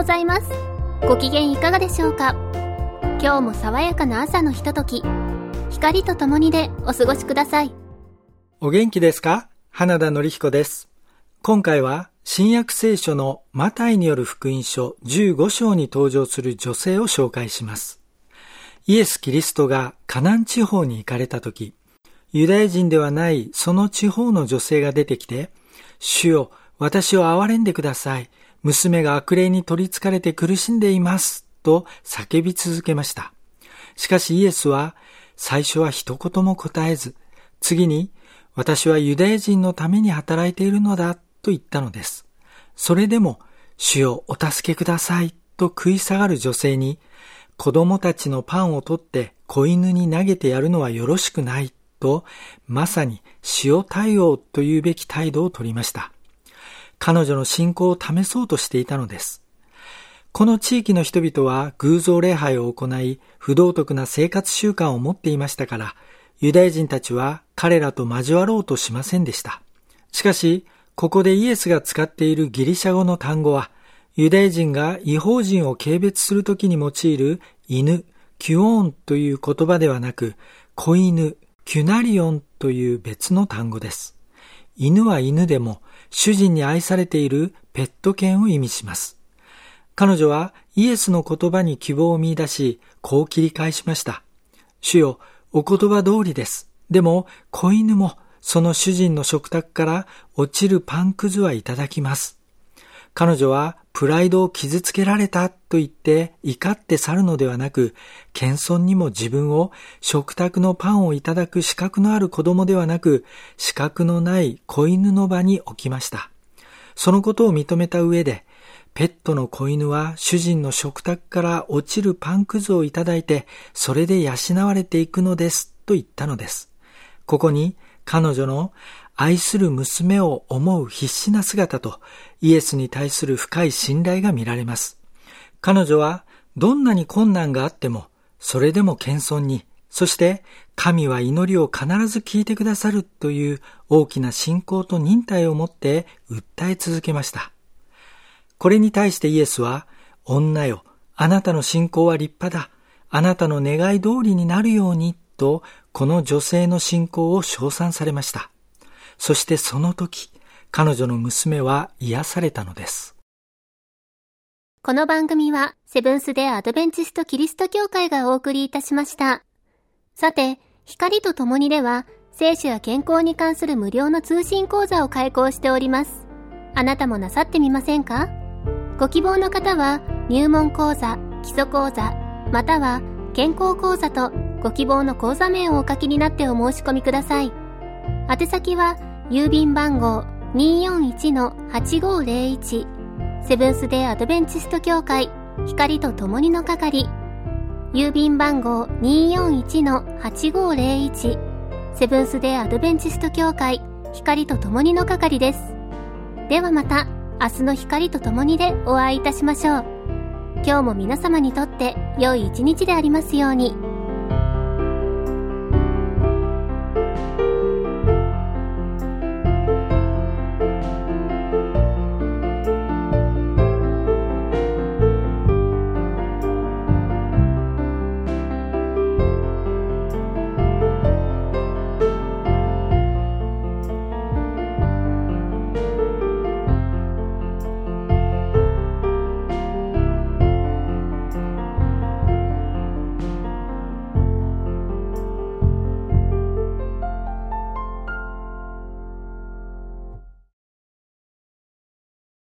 ございます。ご機嫌いかがでしょうか。今日も爽やかな朝のひととき、光とともにでお過ごしください。 お元気ですか？花田典彦です。今回は新約聖書のマタイによる福音書15章に登場する女性を紹介します。イエス・キリストがカナン地方に行かれたとき、ユダヤ人ではないその地方の女性が出てきて、主よ、私を憐れんでください。娘が悪霊に取り憑かれて苦しんでいます。と叫び続けました。しかしイエスは最初は一言も答えず、次に私はユダヤ人のために働いているのだと言ったのです。それでも主よお助けくださいと食い下がる女性に、子供たちのパンを取って子犬に投げてやるのはよろしくないと、まさに塩対応というべき態度を取りました。彼女の信仰を試そうとしていたのです。この地域の人々は偶像礼拝を行い、不道徳な生活習慣を持っていましたから、ユダヤ人たちは彼らと交わろうとしませんでした。しかし、ここでイエスが使っているギリシャ語の単語は、ユダヤ人が異邦人を軽蔑するときに用いる犬、キュオーンという言葉ではなく、子犬、キュナリオンという別の単語です。犬は犬でも主人に愛されているペット犬を意味します。彼女はイエスの言葉に希望を見出し、こう切り返しました。主よ、お言葉通りです。でも子犬もその主人の食卓から落ちるパンくずはいただきます。彼女はプライドを傷つけられたと言って怒って去るのではなく、謙遜にも自分を食卓のパンをいただく資格のある子供ではなく、資格のない子犬の場に置きました。そのことを認めた上で、ペットの子犬は主人の食卓から落ちるパンくずをいただいて、それで養われていくのですと言ったのです。ここに彼女の愛する娘を思う必死な姿とイエスに対する深い信頼が見られます。彼女はどんなに困難があっても、それでも謙遜に、そして神は祈りを必ず聞いてくださるという大きな信仰と忍耐を持って訴え続けました。これに対してイエスは、女よ、あなたの信仰は立派だ。あなたの願い通りになるようにと、この女性の信仰を称賛されました。そしてその時、彼女の娘は癒されたのです。 この番組はセブンス・デ・アドベンチスト・キリスト教会がお送りいたしました。さて、光とともにでは、聖書や健康に関する無料の通信講座を開講しております。あなたもなさってみませんか？ご希望の方は、入門講座、基礎講座、または健康講座とご希望の講座名をお書きになってお申し込みください。宛先は、郵便番号 241-8501 セブンス・デ・アドベンチスト教会光とともにの係、郵便番号 241-8501 セブンス・デ・アドベンチスト教会光とともにの係です。ではまた明日の光とともにでお会いいたしましょう。今日も皆様にとって良い一日でありますように。